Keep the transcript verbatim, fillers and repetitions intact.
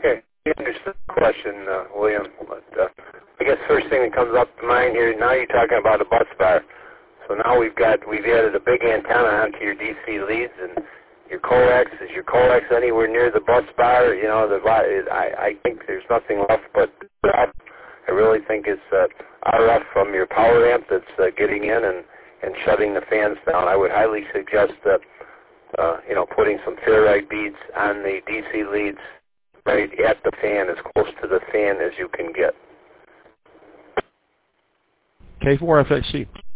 Okay, I understood the question, uh, William. But uh, I guess first thing that comes up to mind here, now you're talking about a bus bar. So now we've got, we've added a big antenna onto your D C leads, and your coax, is your coax anywhere near the bus bar? You know, the I, I think there's nothing left but I really think it's uh, R F from your power amp that's uh, getting in and, and shutting the fans down. I would highly suggest that, uh, you know, putting some ferrite beads on the D C leads right at the fan, as close to the fan as you can get. K four F X C.